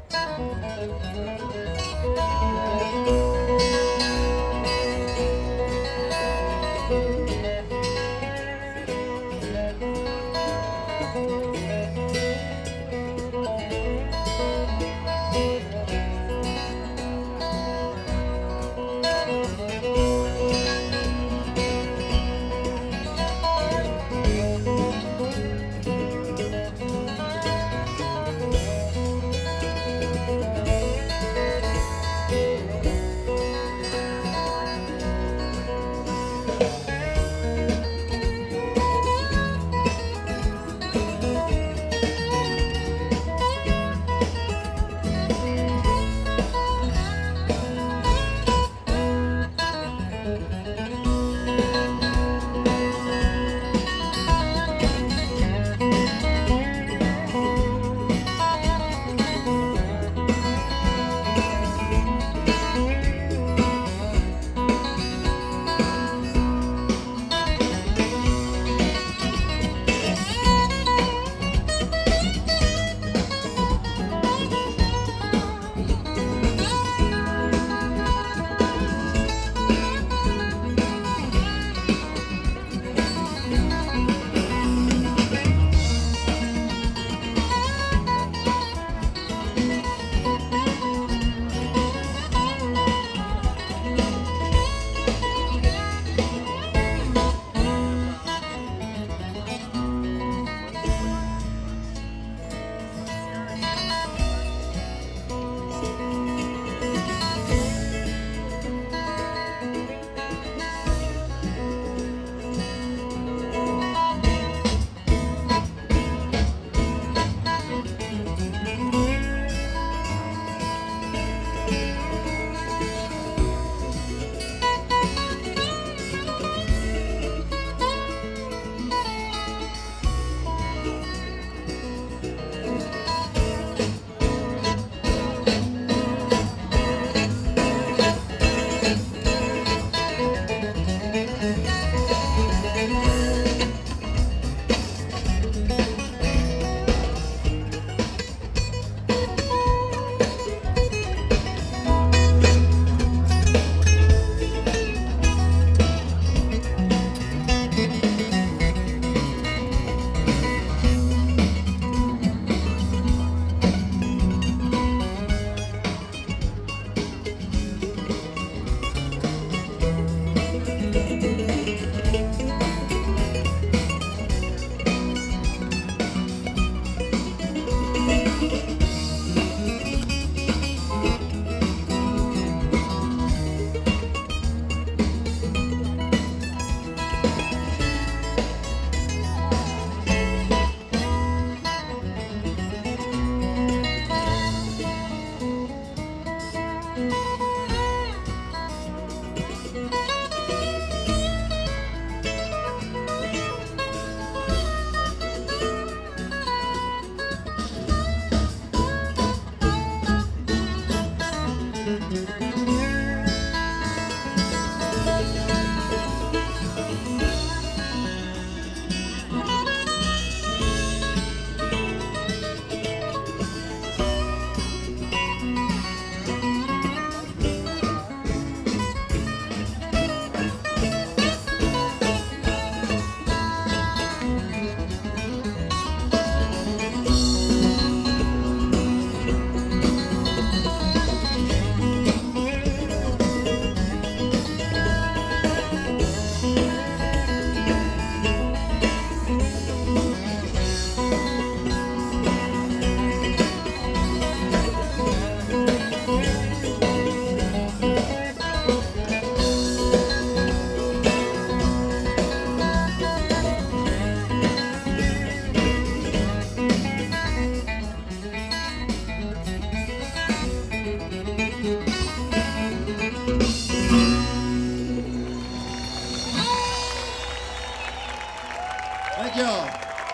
Thank y'all.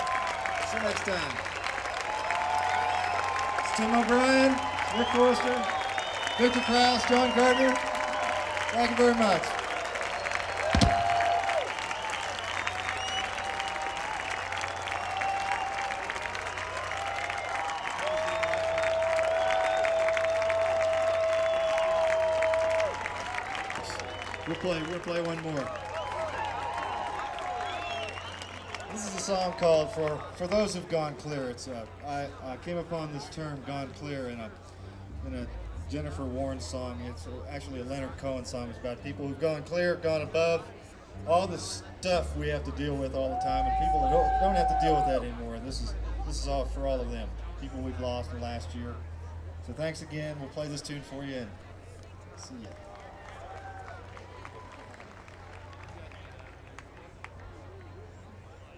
See you next time. It's Tim O'Brien, Rick Forrester, Victor Krause, John Gardner. Thank you very much. We'll play one more. This is a song called "For Those Who've Gone Clear." It's I came upon this term "gone clear" in a Jennifer Warren song. It's actually a Leonard Cohen song. It's about people who've gone clear, gone above all the stuff we have to deal with all the time, and people that don't have to deal with that anymore. And this is all for all of them, people we've lost in the last year. So thanks again. We'll play this tune for you and see ya.